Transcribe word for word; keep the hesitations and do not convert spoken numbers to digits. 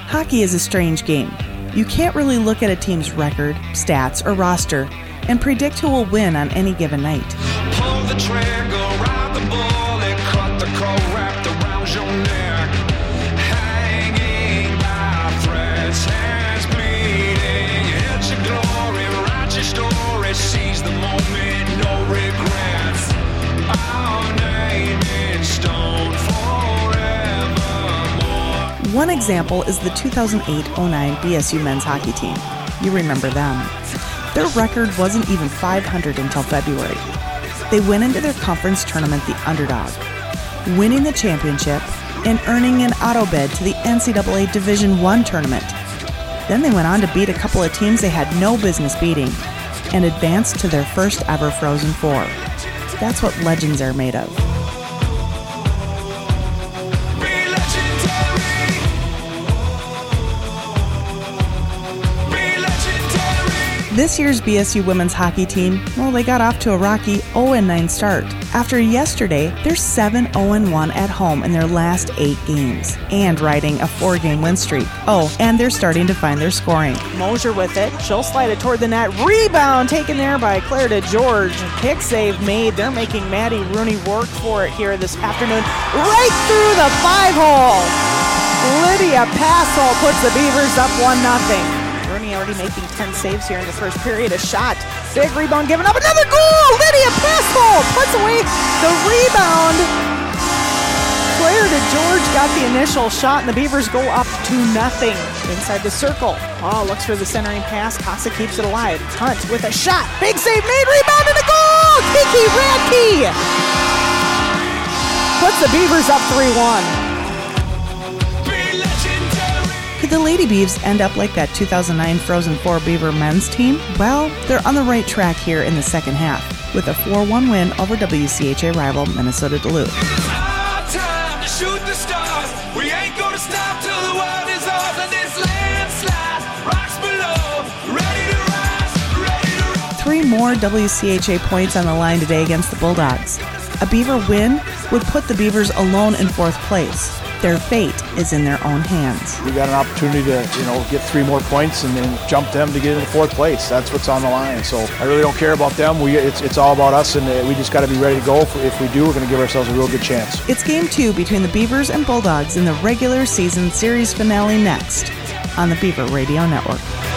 Hockey is a strange game. You can't really look at a team's record, stats, or roster and predict who will win on any given night. Pull the trigger, ride the bullet, cut the cord wrapped around your neck. Hanging by threads, hands bleeding. It's your glory, write your story, seize the moment, no regrets. Our name in stone forevermore. One example is the two thousand eight oh nine B S U men's hockey team. You remember them. Their record wasn't even five hundred until February. They went into their conference tournament the underdog, winning the championship and earning an auto bid to the N C double A Division one tournament. Then they went on to beat a couple of teams they had no business beating and advanced to their first ever Frozen Four. That's what legends are made of. This year's B S U women's hockey team, well, they got off to a rocky oh and nine start. After yesterday, they're seven oh and one at home in their last eight games and riding a four-game win streak. Oh, and they're starting to find their scoring. Mosier with it. She'll slide it toward the net. Rebound taken there by Claire DeGeorge. Pick save made. They're making Maddie Rooney work for it here this afternoon. Right through the five-hole. Lydia Passel puts the Beavers up one nothing. Rooney already making ten saves here in the first period. A shot. Big rebound given up. Another goal! Lydia Passel puts away the rebound. Claire DeGeorge got the initial shot, and the Beavers go up to nothing inside the circle. Oh, looks for the centering pass. Casa keeps it alive. Hunt with a shot. Big save made. Rebound and a goal! Kiki Radke puts the Beavers up three one. Could the Lady Beavs end up like that two thousand nine Frozen Four Beaver men's team? Well, they're on the right track here in the second half with a four one win over W C H A rival Minnesota Duluth. It's our time to shoot the stars. We ain't gonna stop till the world is ours and this landslide rocks below. Ready to rise, ready to rise. Three more W C H A points on the line today against the Bulldogs. A Beaver win would put the Beavers alone in fourth place. Their fate is in their own hands. We got an opportunity to, you know, get three more points and then jump them to get into fourth place. That's what's on the line. So I really don't care about them. We it's it's all about us, and we just got to be ready to go. If, if we do, we're going to give ourselves a real good chance. It's game two between the Beavers and Bulldogs in the regular season series finale next on the Beaver Radio Network.